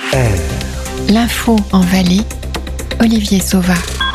L'info en Valais, Olivier Sauva.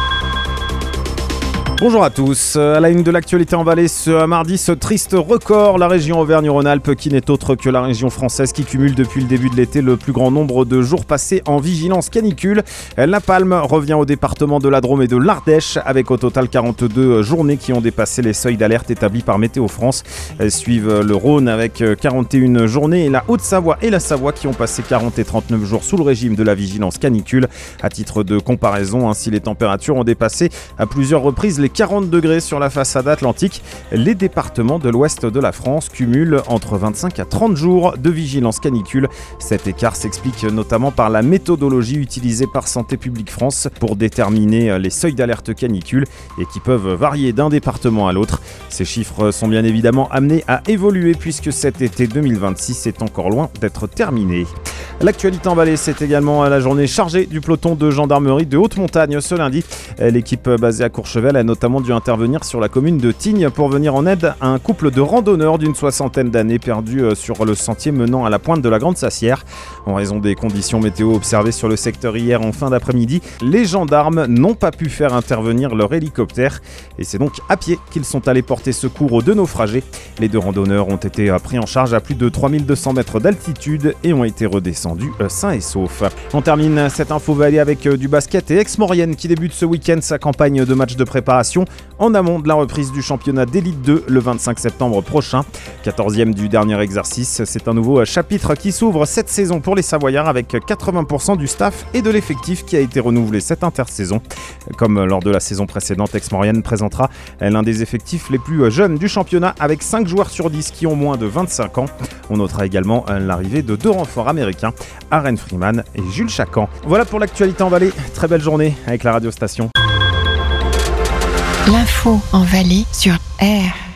Bonjour à tous. À la une de l'actualité en Valais ce mardi, ce triste record, la région Auvergne-Rhône-Alpes qui n'est autre que la région française qui cumule depuis le début de l'été le plus grand nombre de jours passés en vigilance canicule. La palme revient au département de la Drôme et de l'Ardèche avec au total 42 journées qui ont dépassé les seuils d'alerte établis par Météo France. Suivent le Rhône avec 41 journées et la Haute-Savoie et la Savoie qui ont passé 40 et 39 jours sous le régime de la vigilance canicule. À titre de comparaison, ainsi les températures ont dépassé à plusieurs reprises les 40 degrés sur la façade atlantique. Les départements de l'ouest de la France cumulent entre 25 à 30 jours de vigilance canicule. Cet écart s'explique notamment par la méthodologie utilisée par Santé publique France pour déterminer les seuils d'alerte canicule et qui peuvent varier d'un département à l'autre. Ces chiffres sont bien évidemment amenés à évoluer puisque cet été 2026 est encore loin d'être terminé. L'actualité en Valais, c'est également la journée chargée du peloton de gendarmerie de haute montagne ce lundi. L'équipe basée à Courchevel a notamment dû intervenir sur la commune de Tignes pour venir en aide à un couple de randonneurs d'une soixantaine d'années perdus sur le sentier menant à la pointe de la Grande Sassière. En raison des conditions météo observées sur le secteur hier en fin d'après-midi, les gendarmes n'ont pas pu faire intervenir leur hélicoptère et c'est donc à pied qu'ils sont allés porter secours aux deux naufragés. Les deux randonneurs ont été pris en charge à plus de 3200 mètres d'altitude et ont été redescendus sains et saufs. On termine cette info Valais avec du basket et Aix-Maurienne qui débute ce week-end sa campagne de matchs de préparation en amont de la reprise du championnat d'élite 2 le 25 septembre prochain. 14e du dernier exercice, c'est un nouveau chapitre qui s'ouvre cette saison pour les Savoyards avec 80% du staff et de l'effectif qui a été renouvelé cette intersaison. Comme lors de la saison précédente, Aix-Maurienne présentera l'un des effectifs les plus jeunes du championnat avec 5 joueurs sur 10 qui ont moins de 25 ans. On notera également l'arrivée de 2 renforts américains, Aren Freeman et Jules Chacan. Voilà pour l'actualité en Valais. Très belle journée avec la radio station. L'info en Valais sur R.